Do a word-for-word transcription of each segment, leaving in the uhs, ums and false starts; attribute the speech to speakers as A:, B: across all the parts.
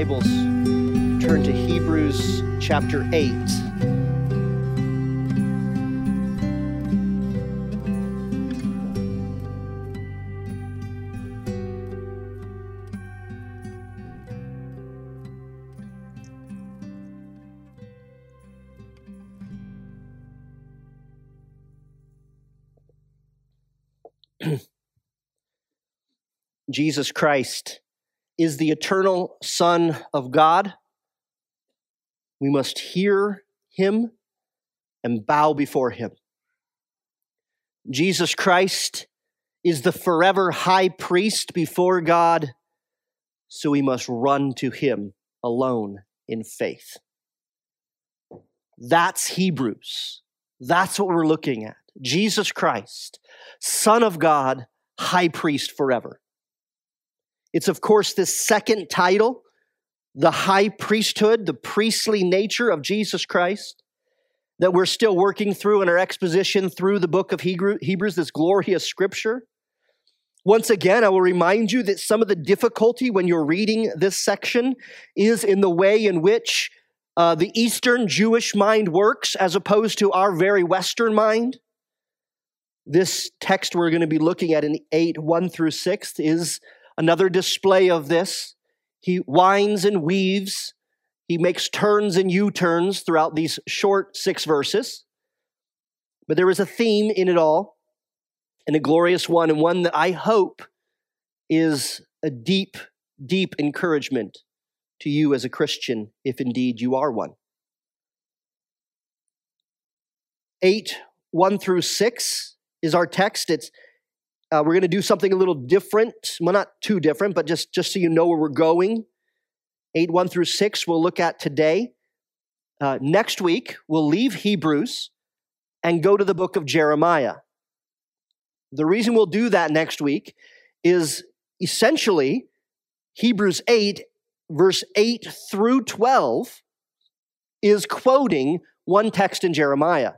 A: Bibles, turn to Hebrews chapter eight. Jesus Christ is the eternal Son of God. We must hear him and bow before him. Jesus Christ is the forever high priest before God, so we must run to him alone in faith. That's Hebrews. That's what we're looking at. Jesus Christ, Son of God, high priest forever. It's, of course, this second title, the high priesthood, the priestly nature of Jesus Christ, that we're still working through in our exposition through the book of Hebrews, this glorious scripture. Once again, I will remind you that some of the difficulty when you're reading this section is in the way in which uh, the Eastern Jewish mind works as opposed to our very Western mind. This text we're going to be looking at in eight, one through six is another display of this. He winds and weaves. He makes turns and U-turns throughout these short six verses. But there is a theme in it all, and a glorious one, and one that I hope is a deep, deep encouragement to you as a Christian, if indeed you are one. eight, one through six is our text. It's Uh, we're going to do something a little different. Well, not too different, but just, just so you know where we're going. eight, one through six we'll look at today. Uh, next week, we'll leave Hebrews and go to the book of Jeremiah. The reason we'll do that next week is essentially Hebrews eight, verse eight through twelve, is quoting one text in Jeremiah.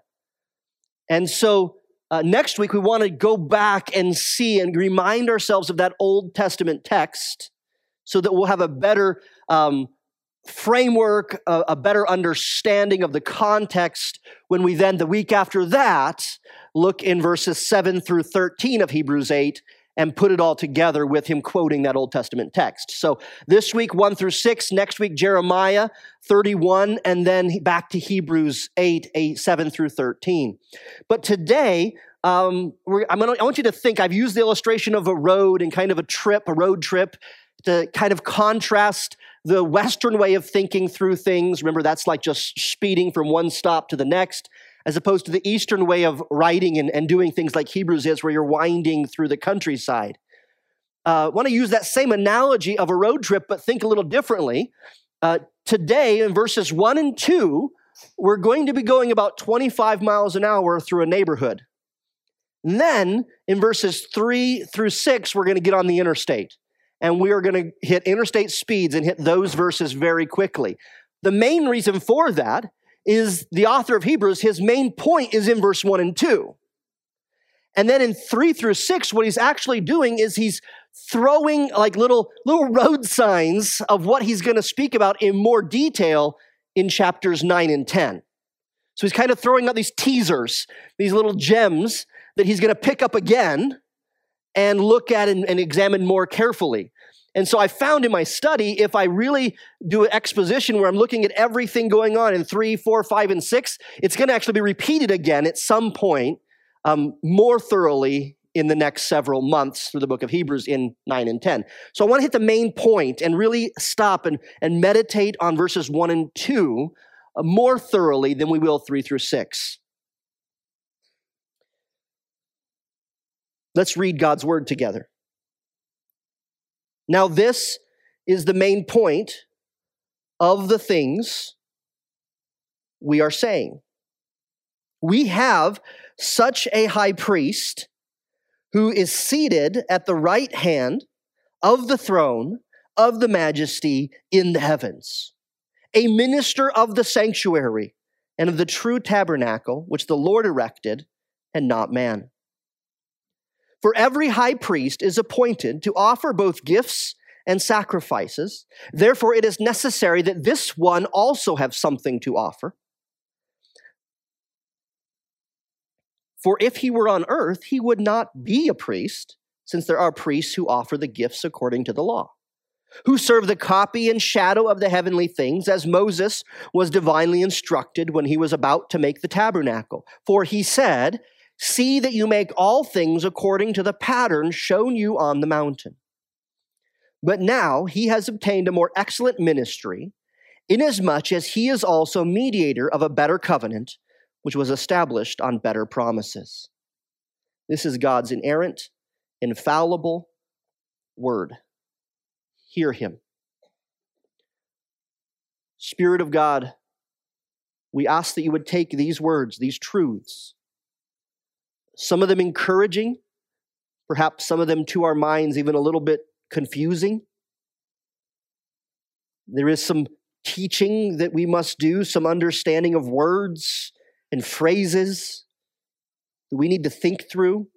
A: And so Uh, next week, we want to go back and see and remind ourselves of that Old Testament text so that we'll have a better um, framework, a, a better understanding of the context when we then, the week after that, look in verses seven through thirteen of Hebrews eight and put it all together with him quoting that Old Testament text. So this week, one through six, next week, Jeremiah thirty-one, and then back to Hebrews eight, eight seven through thirteen. But today, um, we're, I'm gonna, I want you to think, I've used the illustration of a road and kind of a trip, a road trip, to kind of contrast the Western way of thinking through things. Remember, that's like just speeding from one stop to the next, as opposed to the Eastern way of writing and, and doing things like Hebrews is, where you're winding through the countryside. I uh, want to use that same analogy of a road trip, but think a little differently. Uh, today, in verses one and two, we're going to be going about twenty-five miles an hour through a neighborhood. And then, in verses three through six, we're going to get on the interstate. And we are going to hit interstate speeds and hit those verses very quickly. The main reason for that is the author of Hebrews, his main point is in verse one and two. And then in three through six, what he's actually doing is he's throwing like little, little road signs of what he's going to speak about in more detail in chapters nine and ten. So he's kind of throwing out these teasers, these little gems that he's going to pick up again and look at and, and examine more carefully. And so I found in my study, if I really do an exposition where I'm looking at everything going on in three, four, five, and six, it's going to actually be repeated again at some point um, more thoroughly in the next several months through the book of Hebrews in nine and ten. So I want to hit the main point and really stop and, and meditate on verses one and two uh, more thoroughly than we will three through six. Let's read God's word together. Now, this is the main point of the things we are saying. We have such a high priest who is seated at the right hand of the throne of the majesty in the heavens, a minister of the sanctuary and of the true tabernacle which the Lord erected and not man. For every high priest is appointed to offer both gifts and sacrifices. Therefore, it is necessary that this one also have something to offer. For if he were on earth, he would not be a priest, since there are priests who offer the gifts according to the law, who serve the copy and shadow of the heavenly things, as Moses was divinely instructed when he was about to make the tabernacle. For he said, "See that you make all things according to the pattern shown you on the mountain." But now he has obtained a more excellent ministry, inasmuch as he is also mediator of a better covenant, which was established on better promises. This is God's inerrant, infallible word. Hear him. Spirit of God, we ask that you would take these words, these truths, some of them encouraging, perhaps some of them to our minds even a little bit confusing. There is some teaching that we must do, some understanding of words and phrases that we need to think through.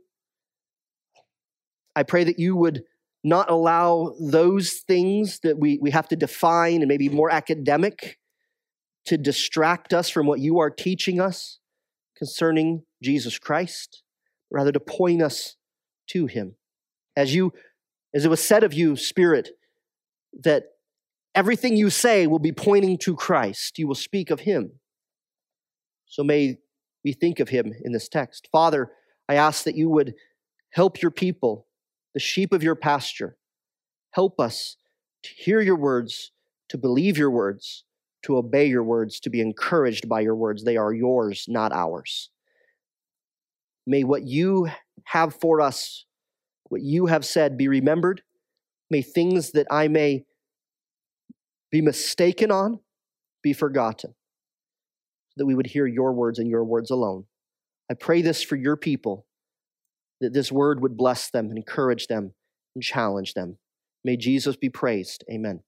A: I pray that you would not allow those things that we, we have to define and maybe more academic to distract us from what you are teaching us concerning Jesus Christ, rather to point us to him. As you, as it was said of you, Spirit, that everything you say will be pointing to Christ. You will speak of him. So may we think of him in this text. Father, I ask that you would help your people, the sheep of your pasture. Help us to hear your words, to believe your words, to obey your words, to be encouraged by your words. They are yours, not ours. May what you have for us, what you have said, be remembered. May things that I may be mistaken on be forgotten, so that we would hear your words and your words alone. I pray this for your people, that this word would bless them, encourage them, and challenge them. May Jesus be praised. Amen.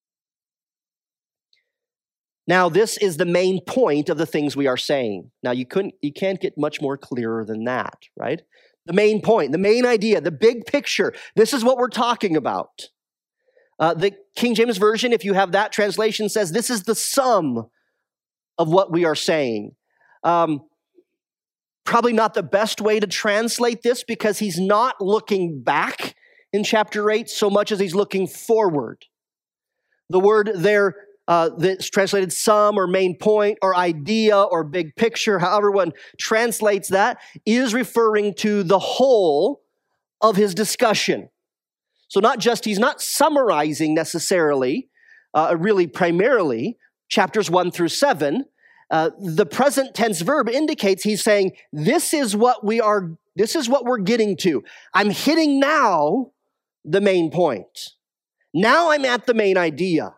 A: Now, this is the main point of the things we are saying. Now, you couldn't, you can't get much more clearer than that, right? The main point, the main idea, the big picture. This is what we're talking about. Uh, the King James Version, if you have that translation, says this is the sum of what we are saying. Um, probably not the best way to translate this, because he's not looking back in chapter eight so much as he's looking forward. The word there uh, that's translated sum or main point or idea or big picture, however one translates that, is referring to the whole of his discussion. So not just, he's not summarizing necessarily, uh, really primarily, chapters one through seven. Uh, the present tense verb indicates he's saying, this is what we are, this is what we're getting to. I'm hitting now the main point. Now I'm at the main idea.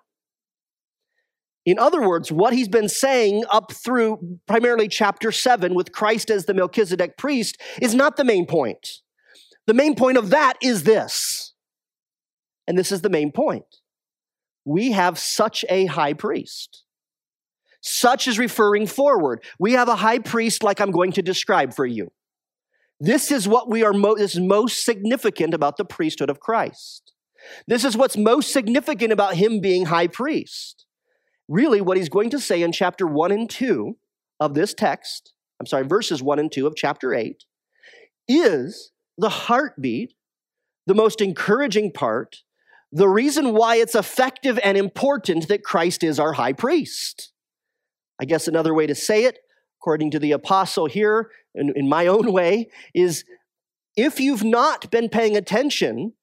A: In other words, what he's been saying up through primarily chapter seven with Christ as the Melchizedek priest is not the main point. The main point of that is this. And this is the main point. We have such a high priest. Such is referring forward. We have a high priest like I'm going to describe for you. This is what we are mo- this is most significant about the priesthood of Christ. This is what's most significant about him being high priest. Really, what he's going to say in chapter one and two of this text, I'm sorry, verses one and two of chapter eight, is the heartbeat, the most encouraging part, the reason why it's effective and important that Christ is our high priest. I guess another way to say it, according to the apostle here, in, in my own way, is if you've not been paying attention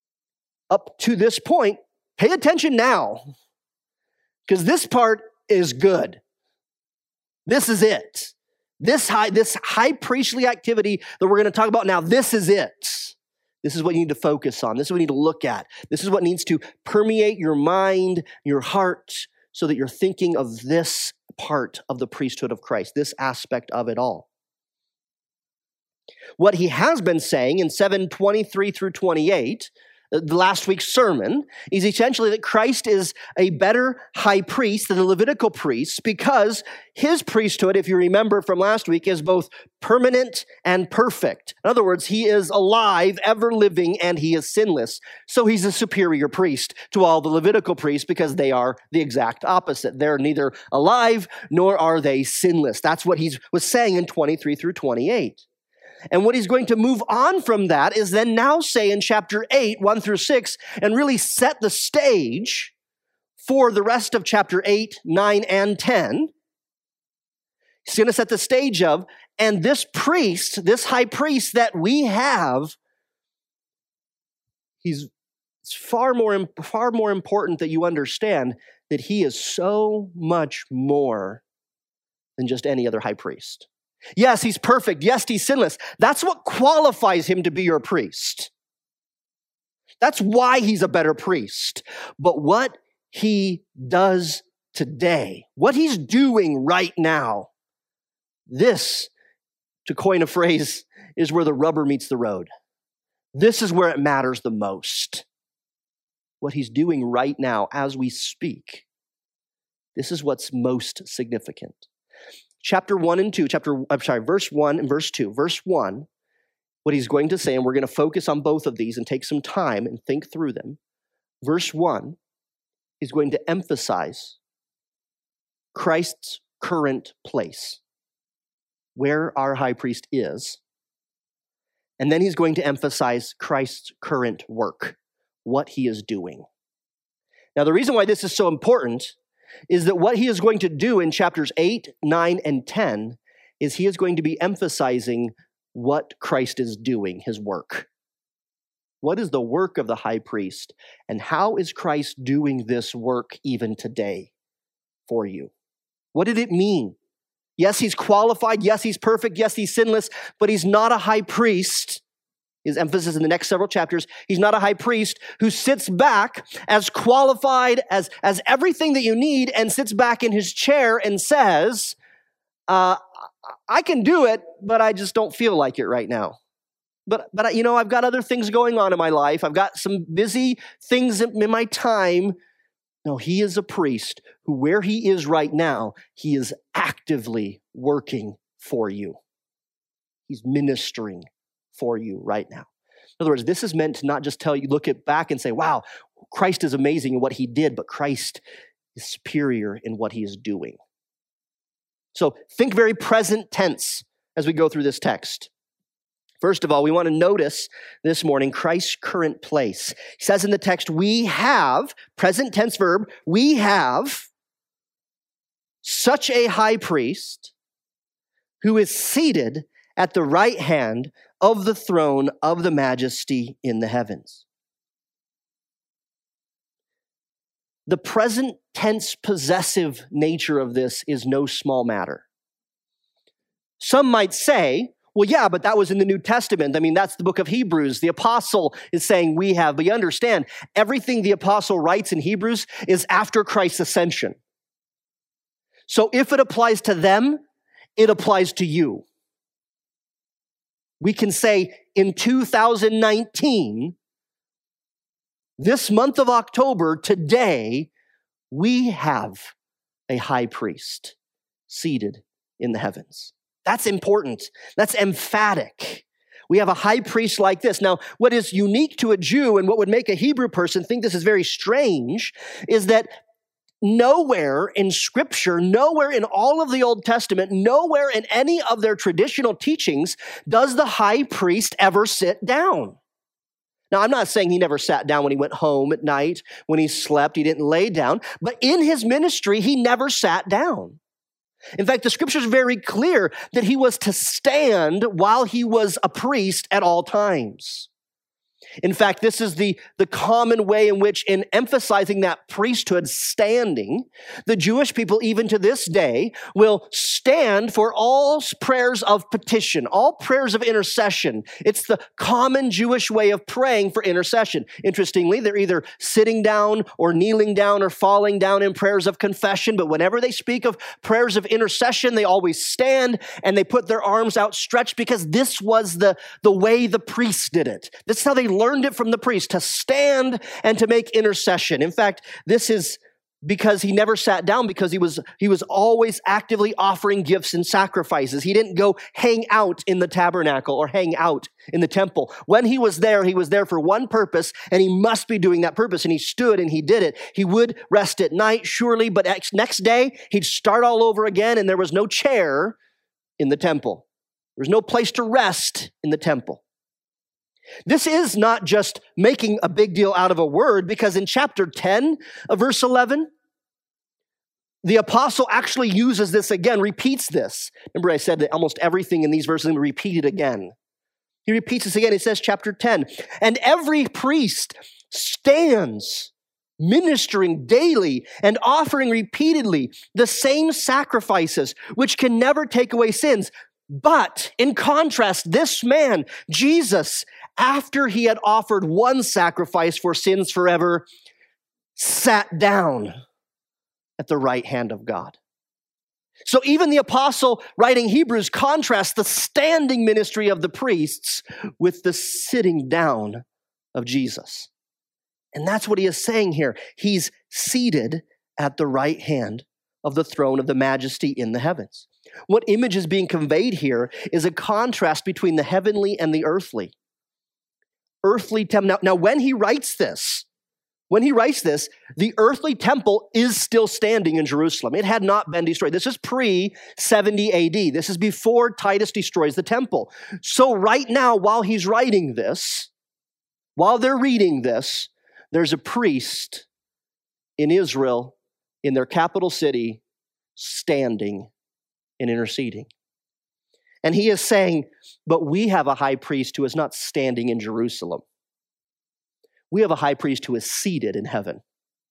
A: up to this point, pay attention now. Because this part is good. This is it. This high, this high priestly activity that we're going to talk about now, this is it. This is what you need to focus on. This is what you need to look at. This is what needs to permeate your mind, your heart, so that you're thinking of this part of the priesthood of Christ, this aspect of it all. What he has been saying in seven twenty-three through twenty-eight, the last week's sermon, is essentially that Christ is a better high priest than the Levitical priests because his priesthood, if you remember from last week, is both permanent and perfect. In other words, he is alive, ever living, and he is sinless. So he's a superior priest to all the Levitical priests because they are the exact opposite. They're neither alive nor are they sinless. That's what he was saying in twenty-three through twenty-eight. And what he's going to move on from that is then now say in chapter eight, one through six, and really set the stage for the rest of chapter eight, nine, and ten. He's going to set the stage of, and this priest, this high priest that we have, he's it's far more, far more important that you understand that he is so much more than just any other high priest. Yes, he's perfect. Yes, he's sinless. That's what qualifies him to be your priest. That's why he's a better priest. But what he does today, what he's doing right now, this, to coin a phrase, is where the rubber meets the road. This is where it matters the most. What he's doing right now as we speak. This is what's most significant. Chapter one and two, chapter, I'm sorry, verse one and verse two. Verse one, what he's going to say, and we're going to focus on both of these and take some time and think through them. Verse one is going to emphasize Christ's current place, where our high priest is. And then he's going to emphasize Christ's current work, what he is doing. Now, the reason why this is so important is that what he is going to do in chapters eight, nine, and ten is he is going to be emphasizing what Christ is doing, his work. What is the work of the high priest, and how is Christ doing this work even today for you? What did it mean? Yes, he's qualified. Yes, he's perfect. Yes, he's sinless, but he's not a high priest. His emphasis in the next several chapters, he's not a high priest who sits back as qualified as, as everything that you need and sits back in his chair and says, uh, I can do it, but I just don't feel like it right now. But, but you know, I've got other things going on in my life. I've got some busy things in my time. No, he is a priest who, where he is right now, he is actively working for you. He's ministering for you right now. In other words, this is meant to not just tell you, look at back and say, wow, Christ is amazing in what he did, but Christ is superior in what he is doing. So think very present tense as we go through this text. First of all, we want to notice this morning Christ's current place. He says in the text, we have, present tense verb, we have such a high priest who is seated at the right hand of the throne of the majesty in the heavens. The present tense possessive nature of this is no small matter. Some might say, well, yeah, but that was in the New Testament. I mean, that's the book of Hebrews. The apostle is saying we have, but you understand, everything the apostle writes in Hebrews is after Christ's ascension. So if it applies to them, it applies to you. We can say in two thousand nineteen, this month of October, today, we have a high priest seated in the heavens. That's important. That's emphatic. We have a high priest like this. Now, what is unique to a Jew and what would make a Hebrew person think this is very strange is that nowhere in Scripture, nowhere in all of the Old Testament, nowhere in any of their traditional teachings does the high priest ever sit down. Now, I'm not saying he never sat down when he went home at night, when he slept, he didn't lay down, but in his ministry, he never sat down. In fact, the Scripture is very clear that he was to stand while he was a priest at all times. In fact, this is the, the common way in which, in emphasizing that priesthood standing, the Jewish people, even to this day, will stand for all prayers of petition, all prayers of intercession. It's the common Jewish way of praying for intercession. Interestingly, they're either sitting down or kneeling down or falling down in prayers of confession, but whenever they speak of prayers of intercession, they always stand and they put their arms outstretched because this was the, the way the priests did it. This is how they learned learned it from the priest, to stand and to make intercession. In fact, this is because he never sat down, because he was he was always actively offering gifts and sacrifices. He didn't go hang out in the tabernacle or hang out in the temple. When he was there, he was there for one purpose, and he must be doing that purpose, and he stood and he did it. He would rest at night, surely, but next day, he'd start all over again, and there was no chair in the temple. There was no place to rest in the temple. This is not just making a big deal out of a word, because in chapter ten of verse eleven, the apostle actually uses this again, repeats this. Remember I said that almost everything in these verses is repeated again. He repeats this again. It says chapter ten, and every priest stands ministering daily and offering repeatedly the same sacrifices, which can never take away sins. But in contrast, this man, Jesus, after he had offered one sacrifice for sins forever, sat down at the right hand of God. So even the apostle writing Hebrews contrasts the standing ministry of the priests with the sitting down of Jesus. And that's what he is saying here. He's seated at the right hand of the throne of the majesty in the heavens. What image is being conveyed here is a contrast between the heavenly and the earthly. Earthly temple. Now, now, when he writes this, when he writes this, the earthly temple is still standing in Jerusalem. It had not been destroyed. This is pre seventy A D. This is before Titus destroys the temple. So right now, while he's writing this, while they're reading this, there's a priest in Israel, in their capital city, standing and interceding. And he is saying, but we have a high priest who is not standing in Jerusalem. We have a high priest who is seated in heaven.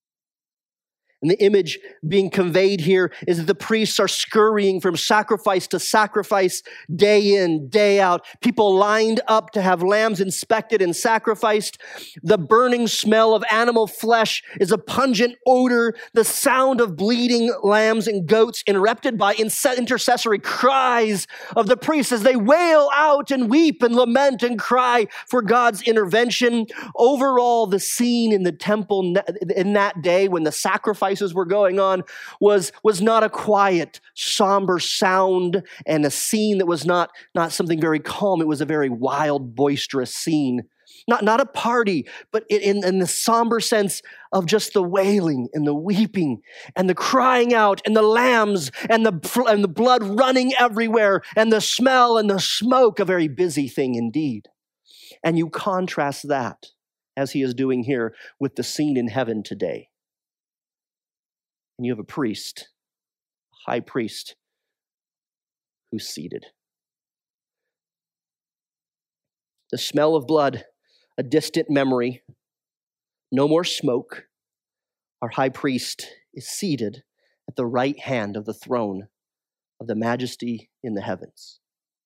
A: And the image being conveyed here is that the priests are scurrying from sacrifice to sacrifice, day in, day out. People lined up to have lambs inspected and sacrificed. The burning smell of animal flesh is a pungent odor. The sound of bleeding lambs and goats interrupted by intercessory cries of the priests as they wail out and weep and lament and cry for God's intervention. Overall, the scene in the temple in that day when the sacrifice were going on was, was not a quiet, somber sound and a scene that was not, not something very calm. It was a very wild, boisterous scene. Not, not a party, but in, in the somber sense of just the wailing and the weeping and the crying out and the lambs and the, and the blood running everywhere and the smell and the smoke, a very busy thing indeed. And you contrast that, as he is doing here, with the scene in heaven today. And you have a priest, a high priest, who's seated. The smell of blood, a distant memory, no more smoke. Our high priest is seated at the right hand of the throne of the majesty in the heavens.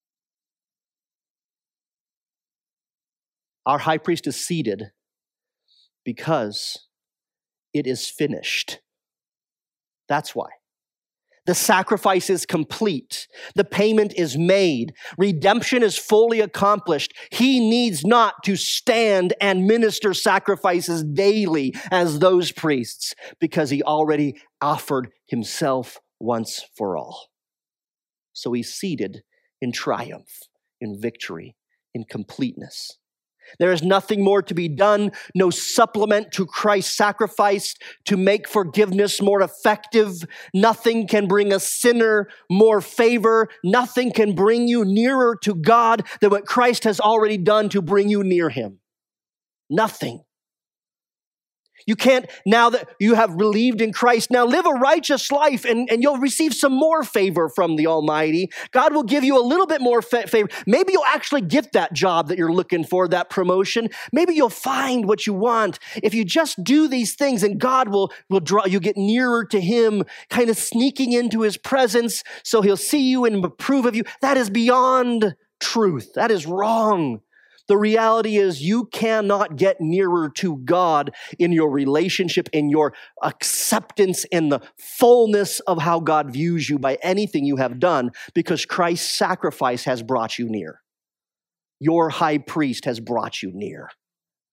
A: Our high priest is seated because it is finished. That's why. The sacrifice is complete. The payment is made. Redemption is fully accomplished. He needs not to stand and minister sacrifices daily as those priests, because he already offered himself once for all. So he's seated in triumph, in victory, in completeness. There is nothing more to be done, no supplement to Christ's sacrifice to make forgiveness more effective. Nothing can bring a sinner more favor. Nothing can bring you nearer to God than what Christ has already done to bring you near him. Nothing. You can't, now that you have believed in Christ, now live a righteous life and, and you'll receive some more favor from the Almighty. God will give you a little bit more fa- favor. Maybe you'll actually get that job that you're looking for, that promotion. Maybe you'll find what you want. If you just do these things, and God will, will draw you, get nearer to him, kind of sneaking into his presence so he'll see you and approve of you. That is beyond truth. That is wrong. The reality is you cannot get nearer to God in your relationship, in your acceptance, in the fullness of how God views you by anything you have done, because Christ's sacrifice has brought you near. Your high priest has brought you near.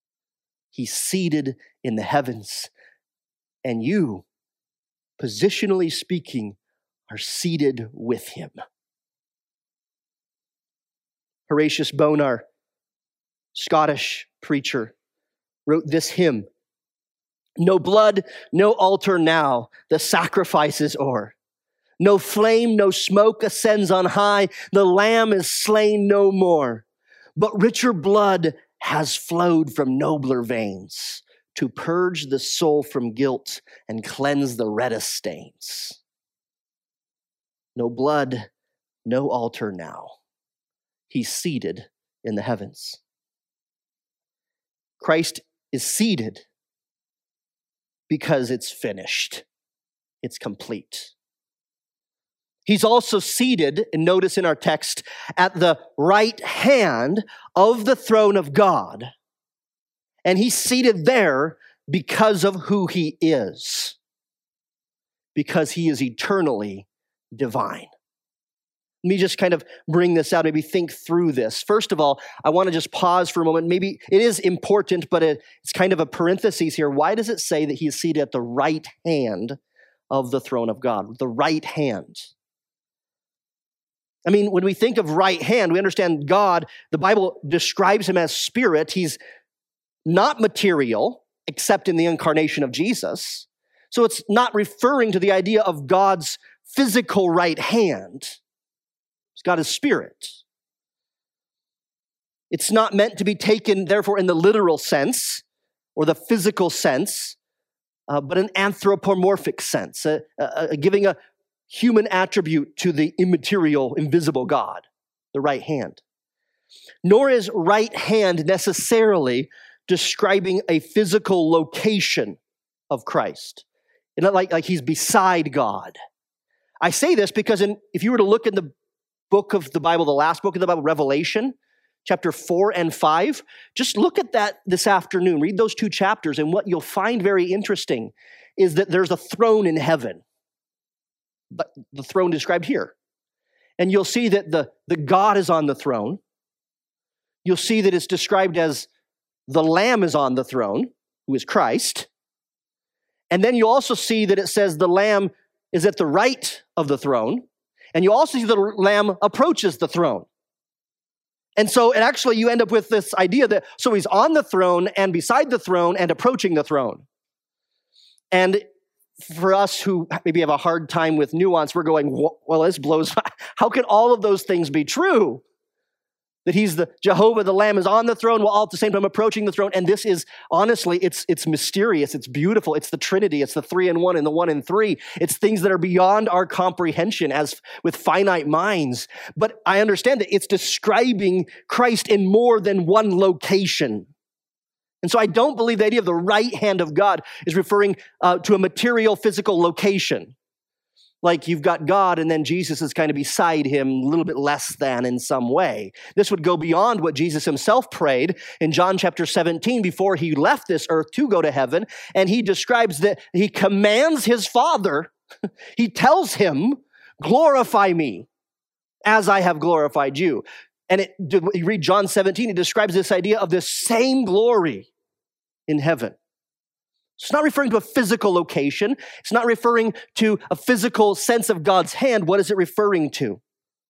A: He's seated in the heavens. And you, positionally speaking, are seated with him. Horatius Bonar, Scottish preacher, wrote this hymn. No blood, no altar now, the sacrifice is o'er. No flame, no smoke ascends on high, the Lamb is slain no more. But richer blood has flowed from nobler veins to purge the soul from guilt and cleanse the reddest stains. No blood, no altar now. He's seated in the heavens. Christ is seated because it's finished. It's complete. He's also seated, and notice in our text, at the right hand of the throne of God. And he's seated there because of who he is. Because he is eternally divine. Let me just kind of bring this out, maybe think through this. First of all, I want to just pause for a moment. Maybe it is important, but it, it's kind of a parenthesis here. Why does it say that he is seated at the right hand of the throne of God? The right hand. I mean, when we think of right hand, we understand God, the Bible describes him as spirit. He's not material, except in the incarnation of Jesus. So it's not referring to the idea of God's physical right hand. God is spirit. It's not meant to be taken, therefore, in the literal sense or the physical sense, uh, but an anthropomorphic sense, uh, uh, giving a human attribute to the immaterial, invisible God, the right hand. Nor is right hand necessarily describing a physical location of Christ. It's not like, like he's beside God. I say this because in, if you were to look in the book of the Bible, the last book of the Bible, Revelation, chapter four and five, just look at that this afternoon. Read those two chapters, and what you'll find very interesting is that there's a throne in heaven. But the throne described here. And you'll see that the, the God is on the throne. You'll see that it's described as the Lamb is on the throne, who is Christ. And then you'll also see that it says the Lamb is at the right of the throne. And you also see the Lamb approaches the throne. And so it actually, you end up with this idea that, so he's on the throne and beside the throne and approaching the throne. And for us who maybe have a hard time with nuance, we're going, well, this blows. How can all of those things be true? That he's the Jehovah, the Lamb is on the throne while all at the same time approaching the throne. And this is, honestly, it's it's mysterious. It's beautiful. It's the Trinity. It's the three in one and the one in three. It's things that are beyond our comprehension as with finite minds. But I understand that it's describing Christ in more than one location. And so I don't believe the idea of the right hand of God is referring uh, to a material, physical location. Like you've got God and then Jesus is kind of beside him, a little bit less than in some way. This would go beyond what Jesus himself prayed in John chapter seventeen before he left this earth to go to heaven. And he describes that he commands his Father, he tells him, glorify me as I have glorified you. And it, you read John seventeen, it describes this idea of this same glory in heaven. It's not referring to a physical location. It's not referring to a physical sense of God's hand. What is it referring to?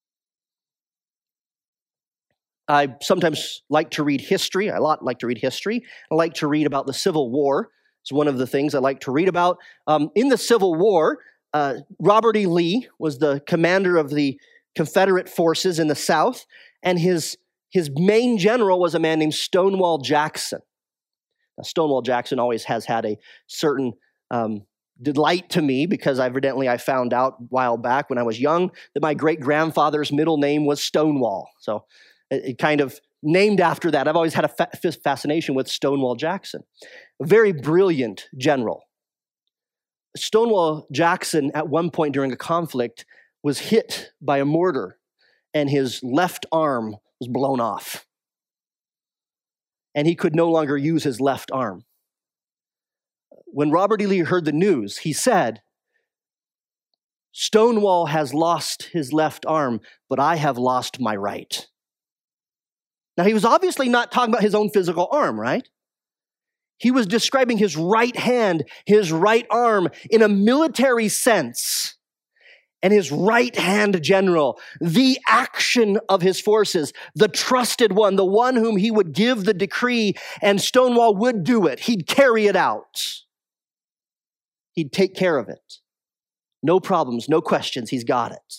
A: I sometimes like to read history. I lot like to read history. I like to read about the Civil War. It's one of the things I like to read about. Um, in the Civil War, uh, Robert E. Lee was the commander of the Confederate forces in the South, and his, his main general was a man named Stonewall Jackson. Now, Stonewall Jackson always has had a certain um, delight to me because evidently I found out a while back when I was young that my great-grandfather's middle name was Stonewall. So it, it kind of named after that. I've always had a fa- fascination with Stonewall Jackson. A very brilliant general. Stonewall Jackson, at one point during a conflict, was hit by a mortar and his left arm was blown off. And he could no longer use his left arm. When Robert E. Lee heard the news, he said, Stonewall has lost his left arm, but I have lost my right. Now, he was obviously not talking about his own physical arm, right? He was describing his right hand, his right arm in a military sense, and his right hand general, the action of his forces, the trusted one, the one whom he would give the decree, and Stonewall would do it. He'd carry it out. He'd take care of it. No problems, no questions. He's got it.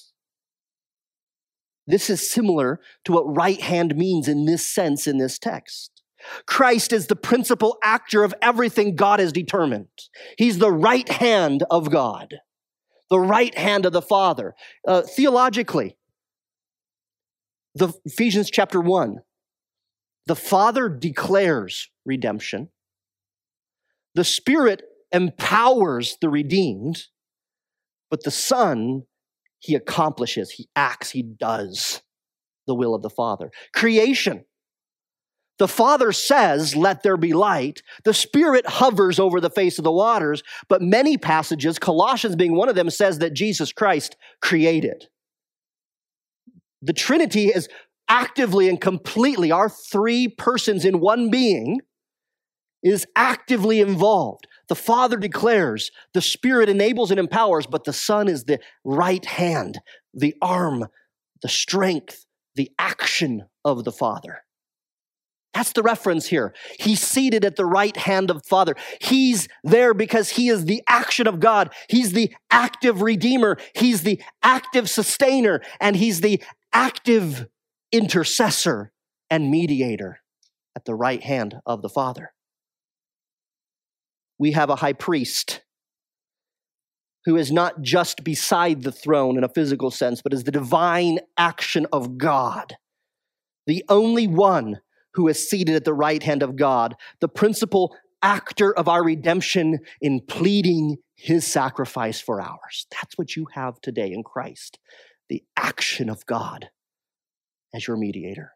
A: This is similar to what right hand means in this sense in this text. Christ is the principal actor of everything God has determined. He's the right hand of God, the right hand of the Father. Uh, theologically, the Ephesians chapter one, the Father declares redemption. The Spirit empowers the redeemed, but the Son, he accomplishes, he acts, he does the will of the Father. Creation. The Father says, let there be light. The Spirit hovers over the face of the waters, but many passages, Colossians being one of them, says that Jesus Christ created. The Trinity is actively and completely, our three persons in one being, is actively involved. The Father declares, the Spirit enables and empowers, but the Son is the right hand, the arm, the strength, the action of the Father. That's the reference here. He's seated at the right hand of the Father. He's there because he is the action of God. He's the active redeemer. He's the active sustainer. And he's the active intercessor and mediator at the right hand of the Father. We have a high priest who is not just beside the throne in a physical sense, but is the divine action of God. The only one who is seated at the right hand of God, the principal actor of our redemption in pleading his sacrifice for ours. That's what you have today in Christ, the action of God as your mediator.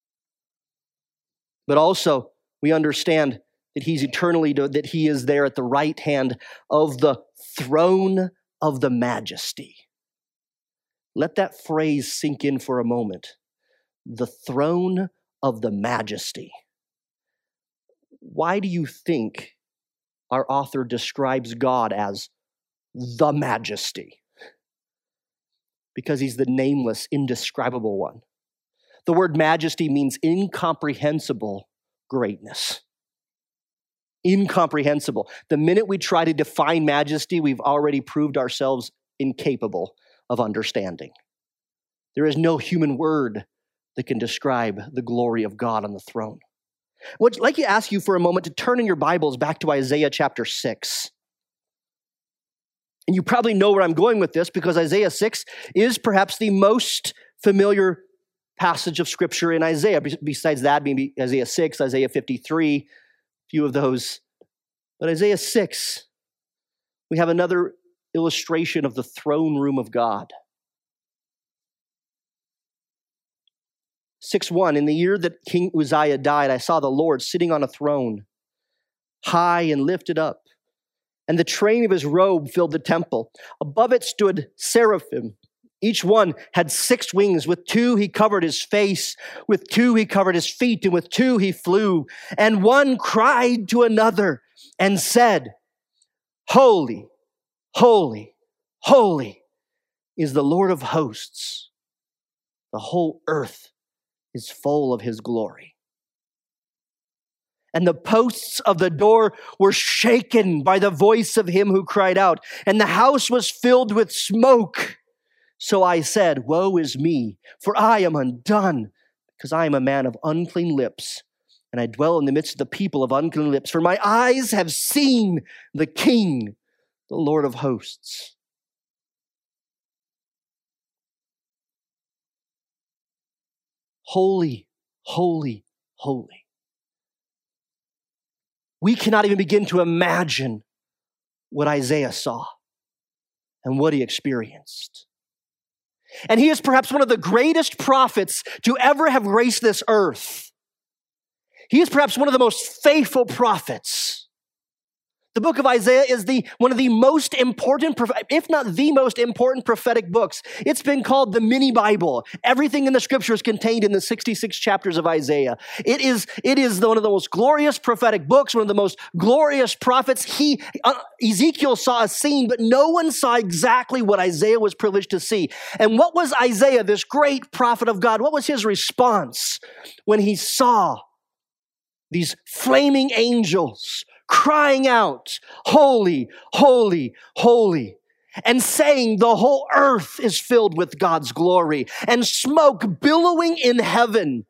A: But also, we understand that he's eternally, that he is there at the right hand of the throne of the majesty. Let that phrase sink in for a moment. The throne of the majesty. Why do you think our author describes God as the majesty? Because he's the nameless, indescribable one. The word majesty means incomprehensible greatness. Incomprehensible. The minute we try to define majesty, we've already proved ourselves incapable of understanding. There is no human word that can describe the glory of God on the throne. I'd like to ask you for a moment to turn in your Bibles back to Isaiah chapter six. And you probably know where I'm going with this because Isaiah six is perhaps the most familiar passage of Scripture in Isaiah. Besides that, maybe Isaiah six, Isaiah fifty-three, a few of those. But Isaiah six, we have another illustration of the throne room of God. six one, in the year that King Uzziah died, I saw the Lord sitting on a throne, high and lifted up, and the train of his robe filled the temple. Above it stood seraphim. Each one had six wings. With two he covered his face, with two he covered his feet, and with two he flew. And one cried to another and said, Holy, holy, holy is the Lord of hosts. The whole earth is full of his glory. And the posts of the door were shaken by the voice of him who cried out, and the house was filled with smoke. So I said, Woe is me, for I am undone, because I am a man of unclean lips, and I dwell in the midst of the people of unclean lips. For my eyes have seen the King, the Lord of hosts. Holy, holy, holy. We cannot even begin to imagine what Isaiah saw and what he experienced. And he is perhaps one of the greatest prophets to ever have graced this earth. He is perhaps one of the most faithful prophets. The The book of Isaiah is the one of the most important, if not the most important prophetic books. It's been called the mini Bible. Everything in the scripture is contained in the sixty-six chapters of Isaiah. It is, it is one of the most glorious prophetic books, one of the most glorious prophets. He, uh, Ezekiel saw a scene, but no one saw exactly what Isaiah was privileged to see. And what was Isaiah, this great prophet of God, what was his response when he saw these flaming angels crying out, holy, holy, holy, and saying the whole earth is filled with God's glory, and smoke billowing in heaven,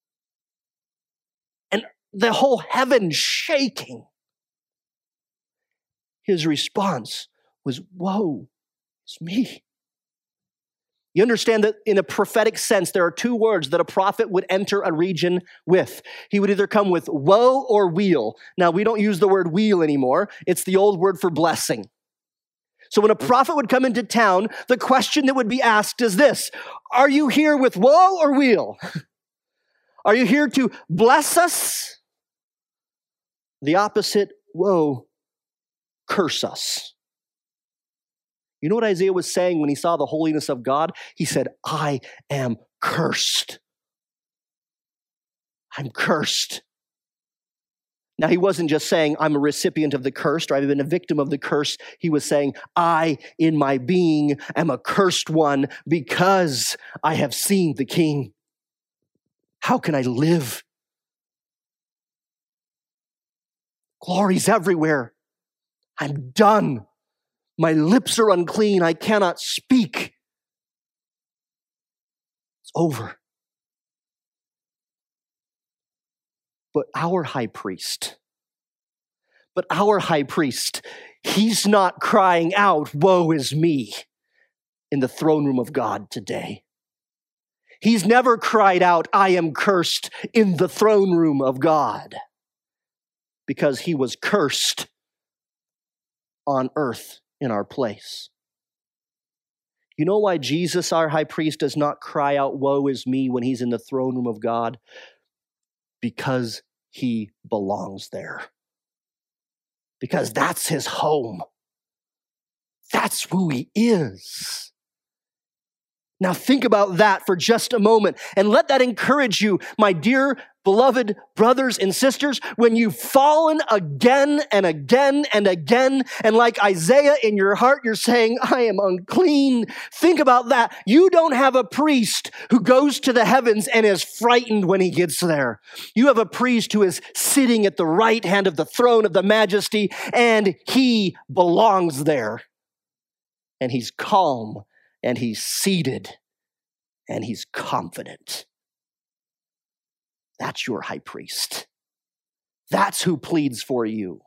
A: and the whole heaven shaking? His response was, woe is me. You understand that in a prophetic sense, there are two words that a prophet would enter a region with. He would either come with woe or weal. Now, we don't use the word weal anymore. It's the old word for blessing. So when a prophet would come into town, the question that would be asked is this: are you here with woe or weal? Are you here to bless us? The opposite, woe, curse us. You know what Isaiah was saying when he saw the holiness of God? He said, I am cursed. I'm cursed. Now, he wasn't just saying, I'm a recipient of the curse, or I've been a victim of the curse. He was saying, I, in my being, am a cursed one because I have seen the King. How can I live? Glory's everywhere. I'm done. My lips are unclean. I cannot speak. It's over. But our high priest, but our high priest, he's not crying out, woe is me, in the throne room of God today. He's never cried out, I am cursed, in the throne room of God, because he was cursed on earth in our place. You know why Jesus, our high priest, does not cry out, woe is me, when he's in the throne room of God? Because he belongs there. Because that's his home. That's who he is. Now think about that for just a moment, and let that encourage you, my dear beloved brothers and sisters, when you've fallen again and again and again, and like Isaiah in your heart, you're saying, I am unclean. Think about that. You don't have a priest who goes to the heavens and is frightened when he gets there. You have a priest who is sitting at the right hand of the throne of the majesty, and he belongs there. And he's calm, and he's seated, and he's confident. That's your high priest. That's who pleads for you.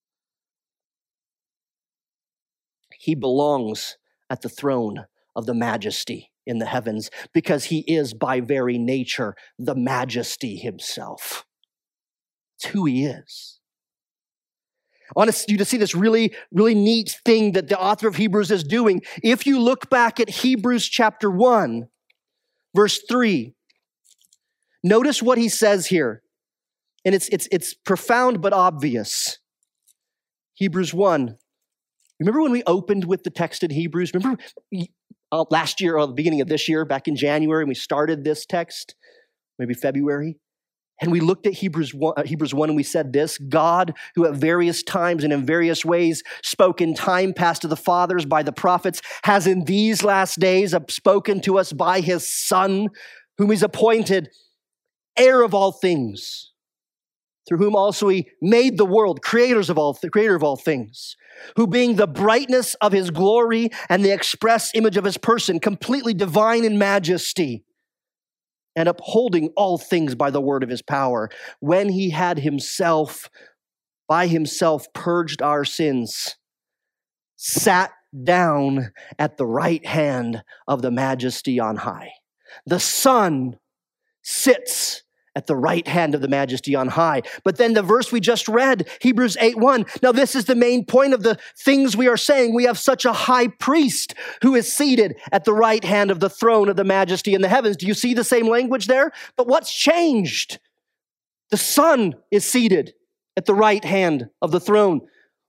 A: He belongs at the throne of the majesty in the heavens because he is by very nature the majesty himself. It's who he is. I want you to see this really, really neat thing that the author of Hebrews is doing. If you look back at Hebrews chapter one, verse three, notice what he says here. And it's, it's, it's profound but obvious. Hebrews one. Remember when we opened with the text in Hebrews? Remember uh, last year or the beginning of this year, back in January, and we started this text, maybe February? And we looked at Hebrews one, uh, Hebrews one and we said this: God, who at various times and in various ways spoke in time past to the fathers by the prophets, has in these last days spoken to us by his Son, whom he's appointed heir of all things, through whom also he made the world, creators of all, creator of all things, who being the brightness of his glory and the express image of his person, completely divine in majesty, and upholding all things by the word of his power, when he had himself, by himself purged our sins, sat down at the right hand of the majesty on high. The Son sits at the right hand of the majesty on high. But then the verse we just read, Hebrews eight one. Now this is the main point of the things we are saying. We have such a high priest who is seated at the right hand of the throne of the majesty in the heavens. Do you see the same language there? But what's changed? The Son is seated at the right hand of the throne.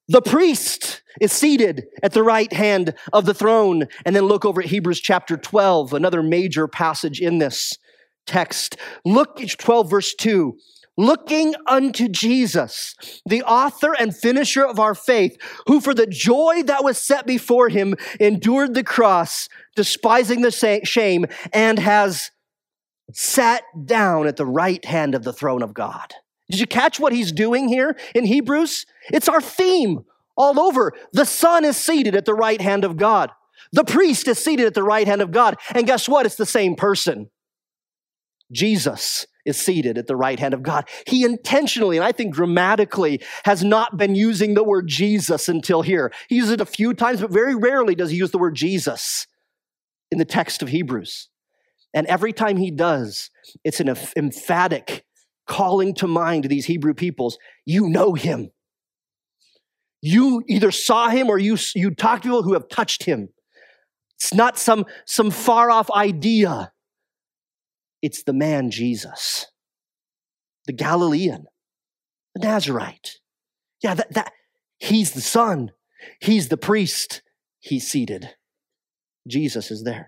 A: The priest is seated at the right hand of the throne. And then look over at Hebrews chapter twelve, another major passage in this text. Look at twelve verse two. Looking unto Jesus, the author and finisher of our faith, who for the joy that was set before him endured the cross, despising the shame, and has sat down at the right hand of the throne of God. Did you catch what he's doing here in Hebrews? It's our theme all over. The Son is seated at the right hand of God. The priest is seated at the right hand of God. And guess what? It's the same person. Jesus is seated at the right hand of God. He intentionally, and I think grammatically, has not been using the word Jesus until here. He uses it a few times, but very rarely does he use the word Jesus in the text of Hebrews. And every time he does, it's an emphatic calling to mind these Hebrew peoples. You know him. You either saw him or you, you talked to people who have touched him. It's not some, some far-off idea. It's the man Jesus, the Galilean, the Nazarite. Yeah, that, that he's the Son. He's the priest. He's seated. Jesus is there.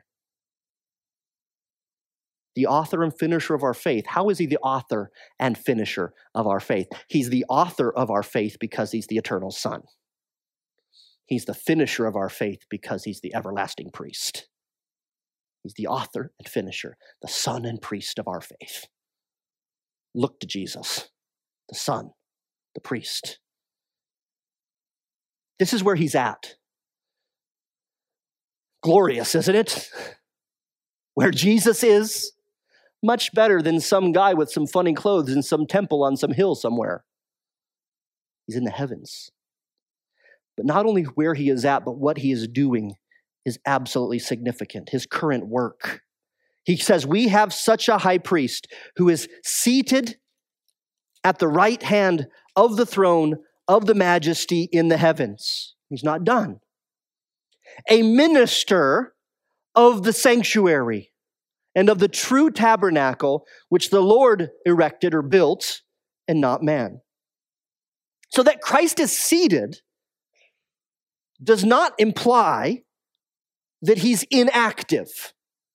A: The author and finisher of our faith. How is he the author and finisher of our faith? He's the author of our faith because he's the eternal Son. He's the finisher of our faith because he's the everlasting priest. He's the author and finisher, the Son and priest of our faith. Look to Jesus, the Son, the priest. This is where he's at. Glorious, isn't it? Where Jesus is, much better than some guy with some funny clothes in some temple on some hill somewhere. He's in the heavens. But not only where he is at, but what he is doing is absolutely significant. His current work. He says, we have such a high priest who is seated at the right hand of the throne of the majesty in the heavens. He's not done. A minister of the sanctuary and of the true tabernacle, which the Lord erected or built, and not man. So that Christ is seated does not imply that he's inactive.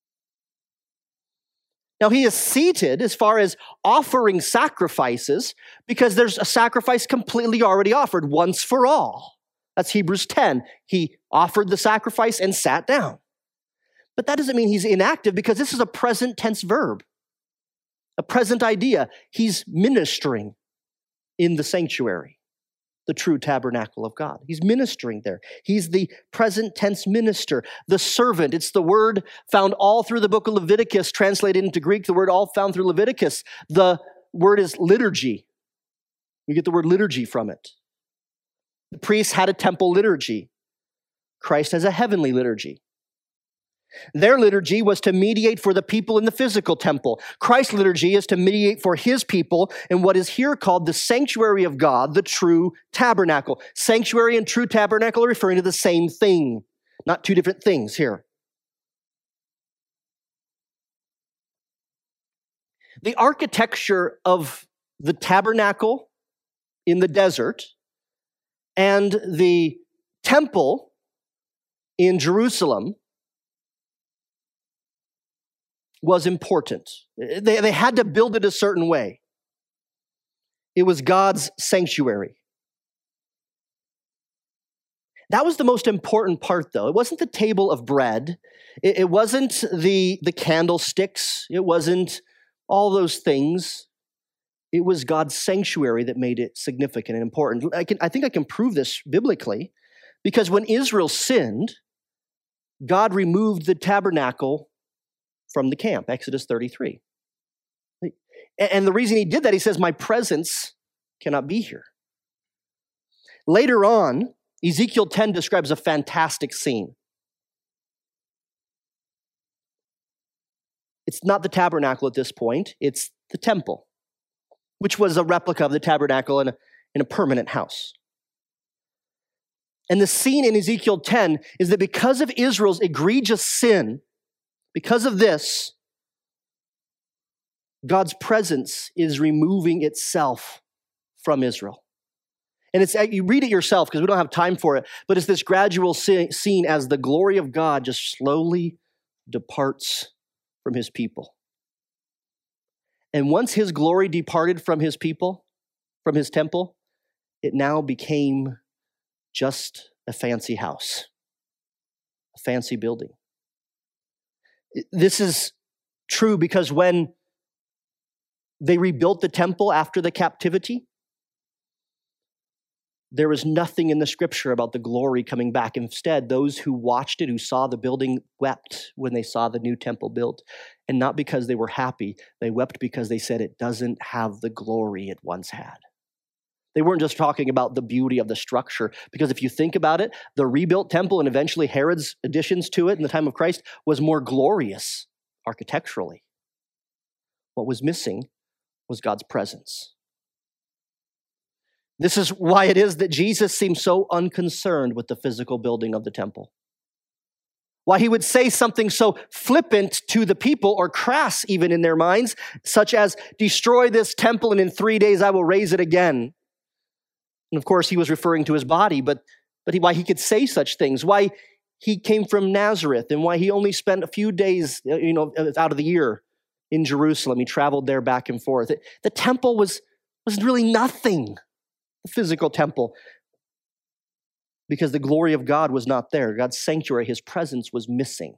A: Now, he is seated as far as offering sacrifices because there's a sacrifice completely already offered once for all. That's Hebrews ten. He offered the sacrifice and sat down. But that doesn't mean he's inactive because this is a present tense verb, a present idea. He's ministering in the sanctuary, the true tabernacle of God. He's ministering there. He's the present tense minister, the servant. It's the word found all through the book of Leviticus, translated into Greek, the word all found through Leviticus. The word is liturgy. We get the word liturgy from it. The priests had a temple liturgy. Christ has a heavenly liturgy. Their liturgy was to mediate for the people in the physical temple. Christ's liturgy is to mediate for his people in what is here called the sanctuary of God, the true tabernacle. Sanctuary and true tabernacle are referring to the same thing, not two different things here. The architecture of the tabernacle in the desert and the temple in Jerusalem was important. They, they had to build it a certain way. It was God's sanctuary. That was the most important part, though. It wasn't the table of bread. It, it wasn't the, the candlesticks. It wasn't all those things. It was God's sanctuary that made it significant and important. I, can, I think I can prove this biblically because when Israel sinned, God removed the tabernacle from the camp, Exodus thirty-three. And the reason he did that, he says, my presence cannot be here. Later on, Ezekiel ten describes a fantastic scene. It's not the tabernacle at this point, it's the temple, which was a replica of the tabernacle in a, in a permanent house. And the scene in Ezekiel ten is that because of Israel's egregious sin, because of this, God's presence is removing itself from Israel. And it's you read it yourself because we don't have time for it, but it's this gradual scene as the glory of God just slowly departs from his people. And once his glory departed from his people, from his temple, it now became just a fancy house, a fancy building. This is true because when they rebuilt the temple after the captivity, there was nothing in the scripture about the glory coming back. Instead, those who watched it, who saw the building, wept when they saw the new temple built. And not because they were happy, they wept because they said it doesn't have the glory it once had. They weren't just talking about the beauty of the structure, because if you think about it, the rebuilt temple and eventually Herod's additions to it in the time of Christ was more glorious architecturally. What was missing was God's presence. This is why it is that Jesus seems so unconcerned with the physical building of the temple. Why he would say something so flippant to the people, or crass even in their minds, such as, destroy this temple and in three days I will raise it again. And of course he was referring to his body, but, but he, why he could say such things, why he came from Nazareth and why he only spent a few days you know, out of the year in Jerusalem. He traveled there back and forth. The temple was, was really nothing. The physical temple, because the glory of God was not there. God's sanctuary, his presence was missing.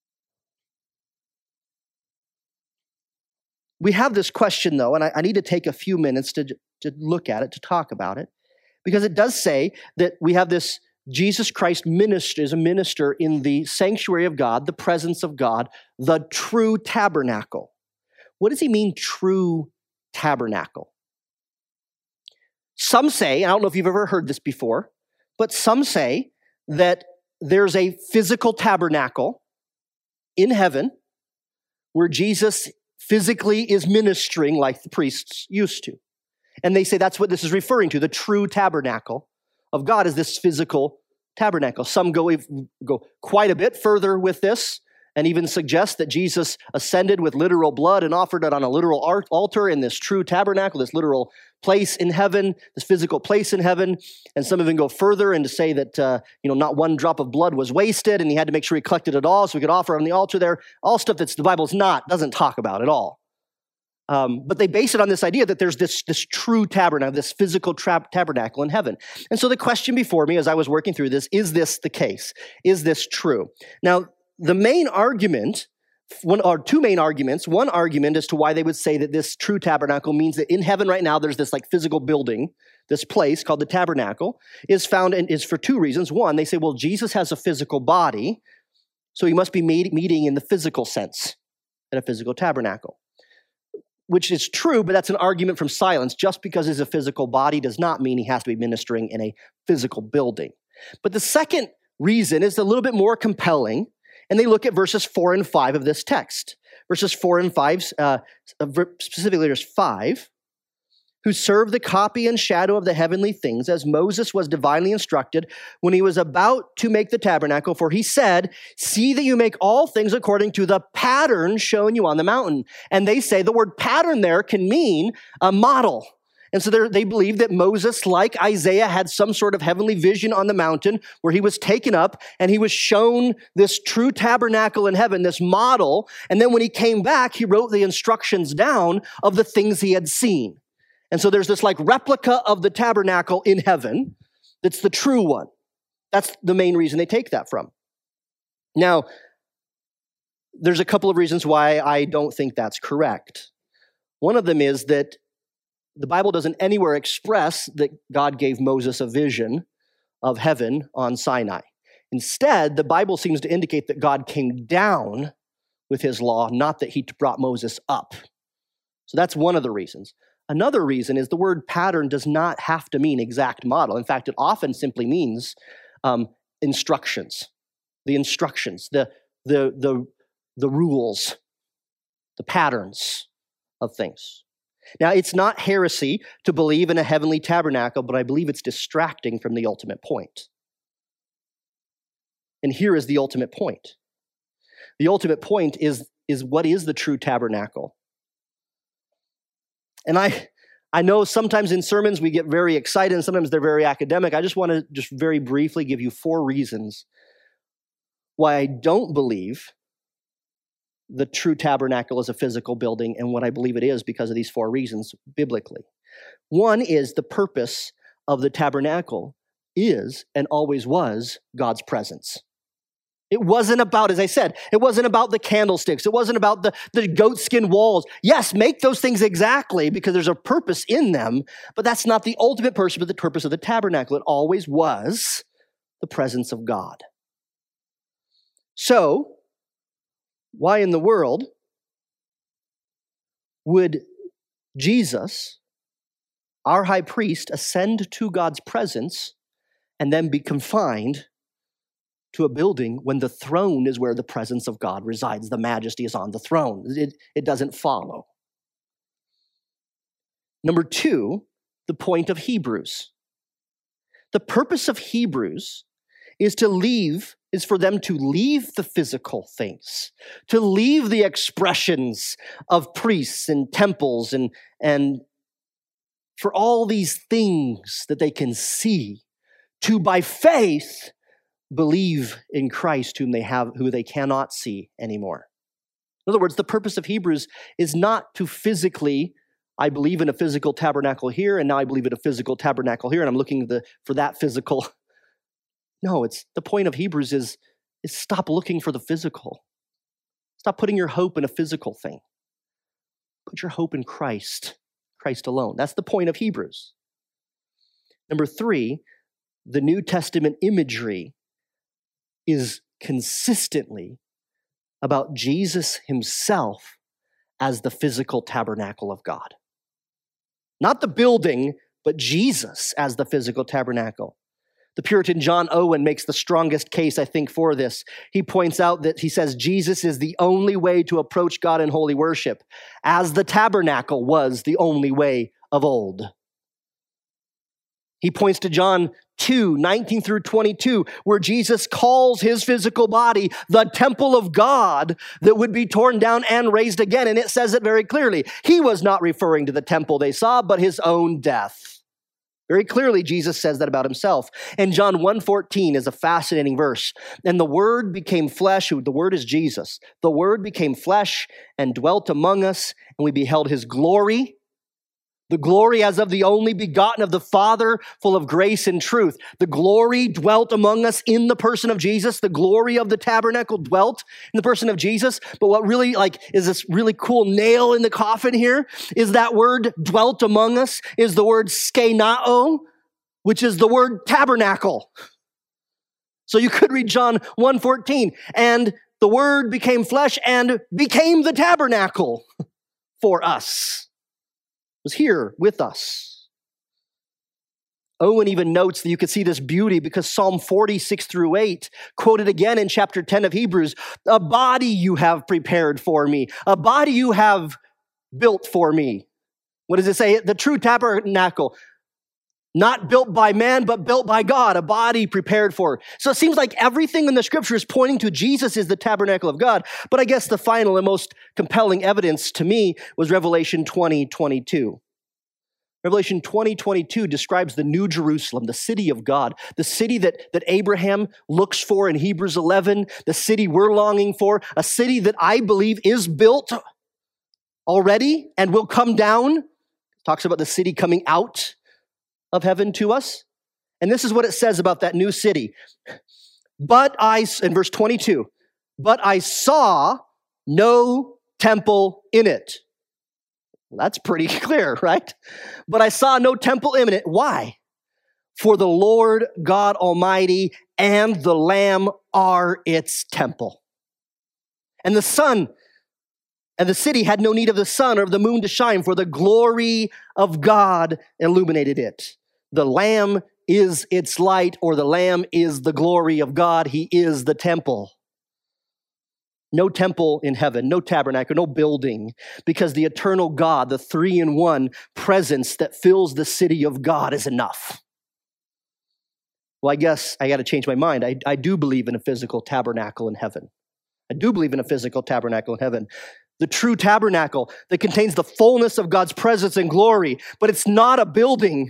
A: We have this question, though, and I, I need to take a few minutes to, to look at it, to talk about it, because it does say that we have this Jesus Christ minister, is a minister in the sanctuary of God, the presence of God, the true tabernacle. What does he mean, true tabernacle? Some say, I don't know if you've ever heard this before, but some say that there's a physical tabernacle in heaven where Jesus physically is ministering like the priests used to. And they say that's what this is referring to. The true tabernacle of God is this physical tabernacle. Some go, go quite a bit further with this and even suggest that Jesus ascended with literal blood and offered it on a literal altar in this true tabernacle, this literal place in heaven, this physical place in heaven. And some even go further and to say that uh, you know not one drop of blood was wasted, and he had to make sure he collected it all so he could offer it on the altar there. All stuff that the Bible's not, doesn't talk about at all. Um, but they base it on this idea that there's this, this true tabernacle, this physical tra- tabernacle in heaven. And so the question before me as I was working through this, is this the case? Is this true? Now, the main argument, one or two main arguments, one argument as to why they would say that this true tabernacle means that in heaven right now there's this like physical building, this place called the tabernacle, is found and is for two reasons. One, they say, well, Jesus has a physical body, so he must be meet, meeting in the physical sense at a physical tabernacle, which is true, but that's an argument from silence. Just because he's a physical body does not mean he has to be ministering in a physical building. But the second reason is a little bit more compelling. And they look at verses four and five of this text. Verses four and five, uh, specifically verse five, who serve the copy and shadow of the heavenly things, as Moses was divinely instructed when he was about to make the tabernacle. For he said, see that you make all things according to the pattern shown you on the mountain. And they say the word pattern there can mean a model. And so they believe that Moses, like Isaiah, had some sort of heavenly vision on the mountain where he was taken up and he was shown this true tabernacle in heaven, this model. And then when he came back, he wrote the instructions down of the things he had seen. And so there's this like replica of the tabernacle in heaven that's the true one. That's the main reason they take that from. Now, there's a couple of reasons why I don't think that's correct. One of them is that the Bible doesn't anywhere express that God gave Moses a vision of heaven on Sinai. Instead, the Bible seems to indicate that God came down with his law, not that he brought Moses up. So that's one of the reasons. Another reason is the word pattern does not have to mean exact model. In fact, it often simply means um, instructions, the instructions, the, the, the, the rules, the patterns of things. Now, it's not heresy to believe in a heavenly tabernacle, but I believe it's distracting from the ultimate point. And here is the ultimate point. The ultimate point is, is what is the true tabernacle? And I, I know sometimes in sermons we get very excited and sometimes they're very academic. I just want to just very briefly give you four reasons why I don't believe the true tabernacle is a physical building and what I believe it is because of these four reasons biblically. One is the purpose of the tabernacle is and always was God's presence. It wasn't about, as I said, it wasn't about the candlesticks. It wasn't about the, the goatskin walls. Yes, make those things exactly because there's a purpose in them, but that's not the ultimate purpose, but the purpose of the tabernacle. It always was the presence of God. So, why in the world would Jesus, our high priest, ascend to God's presence and then be confined to a building when the throne is where the presence of God resides? The majesty is on the throne. It, it doesn't follow. Number two, the point of Hebrews. The purpose of Hebrews is to leave, is for them to leave the physical things, to leave the expressions of priests and temples and, and for all these things that they can see, to by faith believe in Christ whom they have, who they cannot see anymore. In other words, the purpose of Hebrews is not to physically, I believe in a physical tabernacle here, and now I believe in a physical tabernacle here, and I'm looking the, for that physical. No, it's the point of Hebrews is, is stop looking for the physical. Stop putting your hope in a physical thing. Put your hope in Christ, Christ alone. That's the point of Hebrews. Number three, the New Testament imagery is consistently about Jesus himself as the physical tabernacle of God. Not the building, but Jesus as the physical tabernacle. The Puritan John Owen makes the strongest case, I think, for this. He points out that he says Jesus is the only way to approach God in holy worship, as the tabernacle was the only way of old. He points to John two, nineteen through twenty-two, where Jesus calls his physical body the temple of God that would be torn down and raised again. And it says it very clearly. He was not referring to the temple they saw, but his own death. Very clearly, Jesus says that about himself. And John one fourteen is a fascinating verse. And the Word became flesh. The Word is Jesus. The Word became flesh and dwelt among us, and we beheld his glory. The glory as of the only begotten of the Father, full of grace and truth. The glory dwelt among us in the person of Jesus. The glory of the tabernacle dwelt in the person of Jesus. But what really like is this really cool nail in the coffin here is that word dwelt among us is the word skenao, which is the word tabernacle. So you could read John one fourteen, and the Word became flesh and became the tabernacle for us. Was here with us. Owen even notes that you could see this beauty because Psalm forty-six through eight, quoted again in chapter ten of Hebrews, a body you have prepared for me, a body you have built for me. What does it say? The true tabernacle, not built by man, but built by God, a body prepared for. So it seems like everything in the scripture is pointing to Jesus is the tabernacle of God. But I guess the final and most compelling evidence to me was Revelation twenty twenty-two. Revelation twenty twenty-two describes the New Jerusalem, the city of God, the city that, that Abraham looks for in Hebrews eleven, the city we're longing for, a city that I believe is built already and will come down. It talks about the city coming out of heaven to us. And this is what it says about that new city. But I, in verse twenty-two, but I saw no temple in it. Well, that's pretty clear, right? But I saw no temple in it. Why? For the Lord God Almighty and the Lamb are its temple. And the sun and the city had no need of the sun or of the moon to shine, for the glory of God illuminated it. The Lamb is its light, or the Lamb is the glory of God. He is the temple. No temple in heaven, no tabernacle, no building, because the eternal God, the three-in-one presence that fills the city of God is enough. Well, I guess I got to change my mind. I, I do believe in a physical tabernacle in heaven. I do believe in a physical tabernacle in heaven. the true tabernacle that contains the fullness of God's presence and glory, but it's not a building,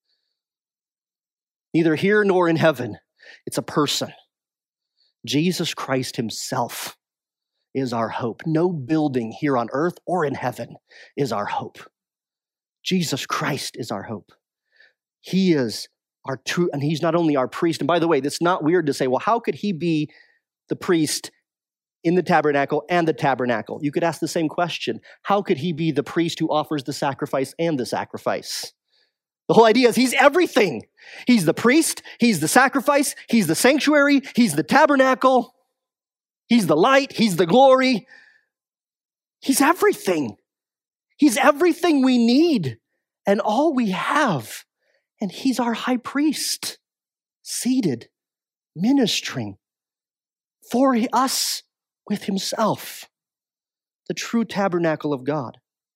A: neither here nor in heaven. It's a person. Jesus Christ himself is our hope. No building here on earth or in heaven is our hope. Jesus Christ is our hope. He is our true, and he's not only our priest. And by the way, it's not weird to say, well, how could he be the priest in the tabernacle and the tabernacle? You could ask the same question. How could he be the priest who offers the sacrifice and the sacrifice? The whole idea is he's everything. He's the priest, he's the sacrifice, he's the sanctuary, he's the tabernacle, he's the light, he's the glory. He's everything. He's everything we need and all we have. And he's our high priest, seated, ministering for us with himself, the true tabernacle of God.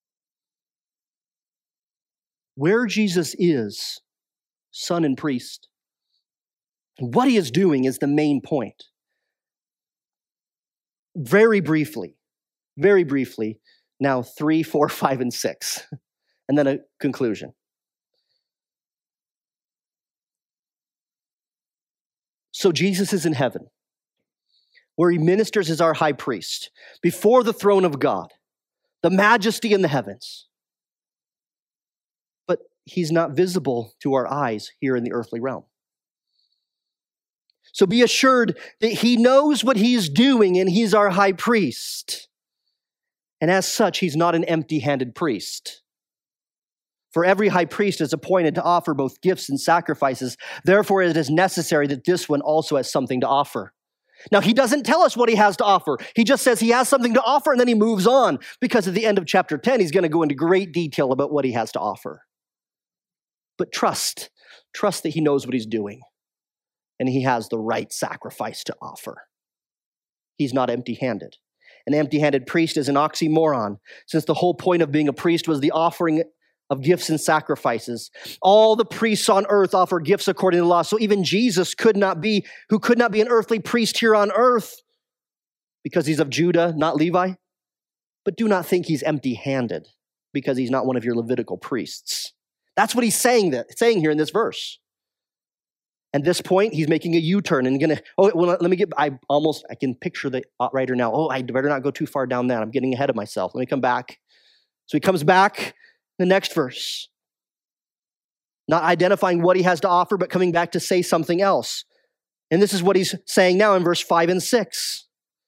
A: Where Jesus is, son and priest, what he is doing is the main point. Very briefly, very briefly, now three, four, five, and six, and then a conclusion. So Jesus is in heaven, where he ministers as our high priest, before the throne of God, the majesty in the heavens. But he's not visible to our eyes here in the earthly realm. So be assured that he knows what he's doing, and he's our high priest. And as such, he's not an empty-handed priest. For every high priest is appointed to offer both gifts and sacrifices. Therefore, it is necessary that this one also has something to offer. Now, he doesn't tell us what he has to offer. He just says he has something to offer, and then he moves on, because at the end of chapter ten, he's going to go into great detail about what he has to offer. But trust, trust that he knows what he's doing, and he has the right sacrifice to offer. He's not empty-handed. An empty-handed priest is an oxymoron, since the whole point of being a priest was the offering of gifts and sacrifices. All the priests on earth offer gifts according to the law. So even Jesus could not be, who could not be an earthly priest here on earth, because he's of Judah, not Levi. But do not think he's empty-handed, because he's not one of your Levitical priests. That's what he's saying, that, saying here in this verse. At this point, he's making a U-turn and gonna, oh, well, let me get, I almost, I can picture the writer now. Oh, I better not go too far down that. I'm getting ahead of myself. Let me come back. So he comes back. The next verse, not identifying what he has to offer, but coming back to say something else. And this is what he's saying now in verse five and six.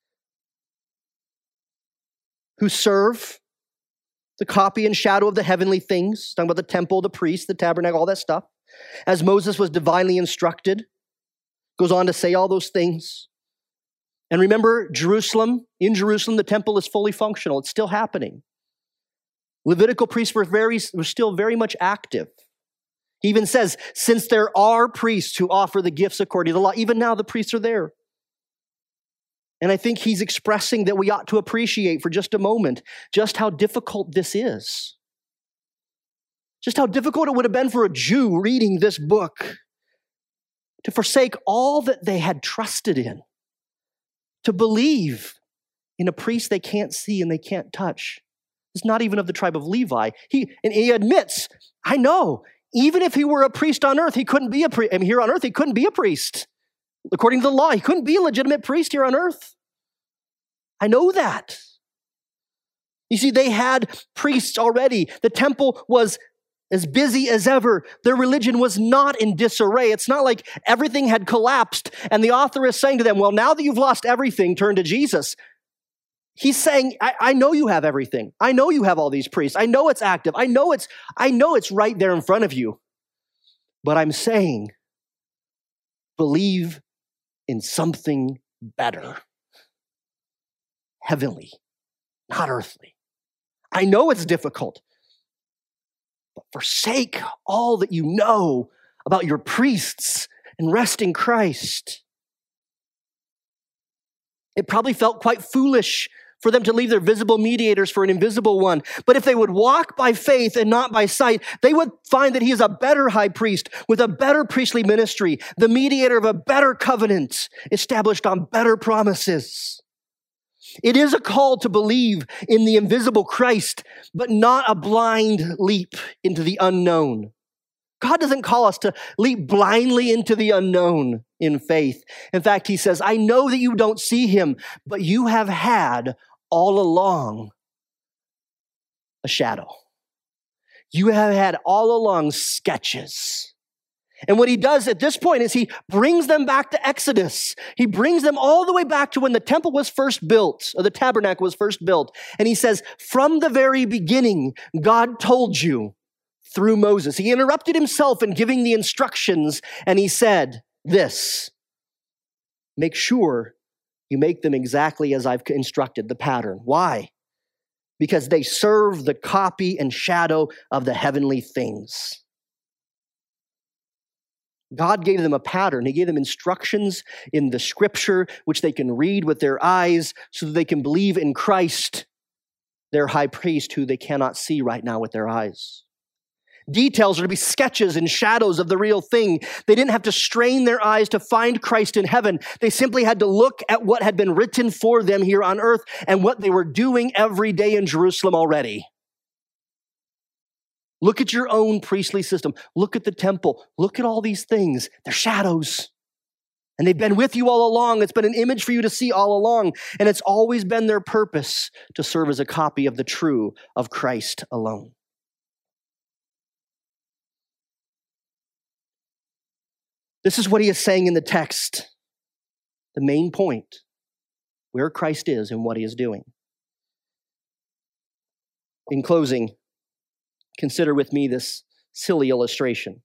A: Who serve the copy and shadow of the heavenly things, talking about the temple, the priest, the tabernacle, all that stuff, as Moses was divinely instructed, goes on to say all those things. And remember, Jerusalem, in Jerusalem, the temple is fully functional. It's still happening. Levitical priests were very, were still very much active. He even says, since there are priests who offer the gifts according to the law, even now the priests are there. And I think he's expressing that we ought to appreciate for just a moment just how difficult this is. Just how difficult it would have been for a Jew reading this book to forsake all that they had trusted in, to believe in a priest they can't see and they can't touch. It's not even of the tribe of Levi. He, and he admits, I know, even if he were a priest on earth, he couldn't be a priest. I mean, here on earth, he couldn't be a priest. According to the law, he couldn't be a legitimate priest here on earth. I know that. You see, they had priests already. The temple was as busy as ever. Their religion was not in disarray. It's not like everything had collapsed, and the author is saying to them, well, now that you've lost everything, turn to Jesus. He's saying, I, I know you have everything. I know you have all these priests. I know it's active. I know it's, I know it's right there in front of you. But I'm saying, believe in something better. Heavenly, not earthly. I know it's difficult, but forsake all that you know about your priests and rest in Christ. It probably felt quite foolish for them to leave their visible mediators for an invisible one. But if they would walk by faith and not by sight, they would find that he is a better high priest with a better priestly ministry, the mediator of a better covenant established on better promises. It is a call to believe in the invisible Christ, but not a blind leap into the unknown. God doesn't call us to leap blindly into the unknown in faith. In fact, he says, I know that you don't see him, but you have had all along a shadow. You have had all along sketches. And what he does at this point is he brings them back to Exodus. He brings them all the way back to when the temple was first built, or the tabernacle was first built. And he says, from the very beginning, God told you through Moses. He interrupted himself in giving the instructions, and he said this, make sure you make them exactly as I've instructed, the pattern. Why? Because they serve the copy and shadow of the heavenly things. God gave them a pattern. He gave them instructions in the scripture, which they can read with their eyes so that they can believe in Christ, their high priest, who they cannot see right now with their eyes. Details are to be sketches and shadows of the real thing. They didn't have to strain their eyes to find Christ in heaven. They simply had to look at what had been written for them here on earth and what they were doing every day in Jerusalem already. Look at your own priestly system. Look at the temple. Look at all these things. They're shadows. And they've been with you all along. It's been an image for you to see all along. And it's always been their purpose to serve as a copy of the true of Christ alone. This is what he is saying in the text. The main point, where Christ is and what he is doing. In closing, consider with me this silly illustration.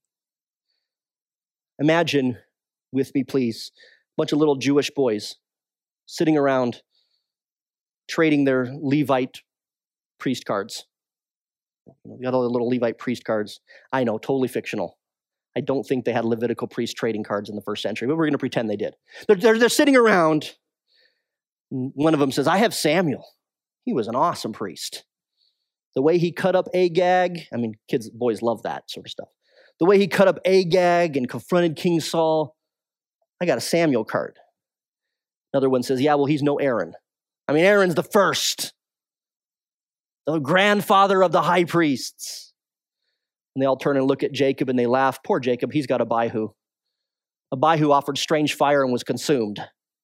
A: Imagine with me, please, a bunch of little Jewish boys sitting around trading their Levite priest cards. You got all the little Levite priest cards. I know, totally fictional. I don't think they had Levitical priest trading cards in the first century, but we're going to pretend they did. They're, they're, they're sitting around. One of them says, I have Samuel. He was an awesome priest. The way he cut up Agag, I mean, kids, boys love that sort of stuff. The way he cut up Agag and confronted King Saul, I got a Samuel card. Another one says, yeah, well, he's no Aaron. I mean, Aaron's the first, the grandfather of the high priests. And they all turn and look at Jacob and they laugh. Poor Jacob, he's got Abihu. Abihu offered strange fire and was consumed.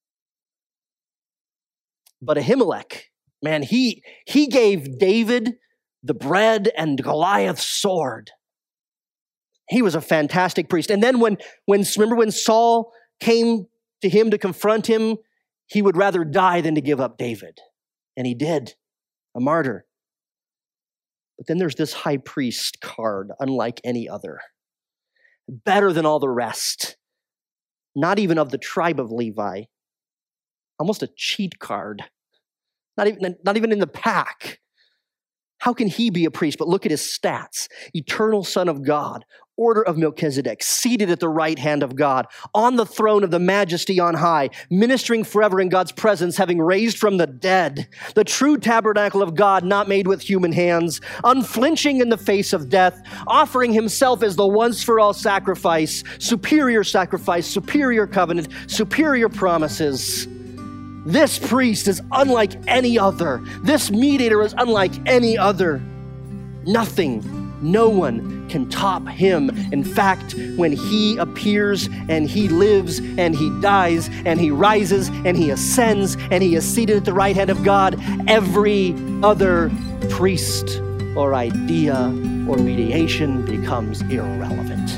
A: But Ahimelech, man, he, he gave David the bread and Goliath's sword. He was a fantastic priest. And then when, when remember when Saul came to him to confront him, he would rather die than to give up David. And he did, a martyr. But then there's this high priest card, unlike any other. Better than all the rest. Not even of the tribe of Levi. Almost a cheat card. Not even, not even in the pack. How can he be a priest? But look at his stats. Eternal Son of God, order of Melchizedek, seated at the right hand of God, on the throne of the majesty on high, ministering forever in God's presence, having raised from the dead, the true tabernacle of God, not made with human hands, unflinching in the face of death, offering himself as the once-for-all sacrifice, superior sacrifice, superior covenant, superior promises. This priest is unlike any other. This mediator is unlike any other. Nothing, no one can top him. In fact, when he appears and he lives and he dies and he rises and he ascends and he is seated at the right hand of God, every other priest or idea or mediation becomes irrelevant.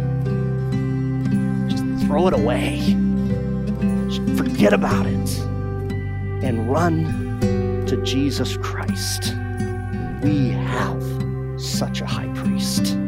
A: Just throw it away. Just forget about it. And run to Jesus Christ. We have such a high priest.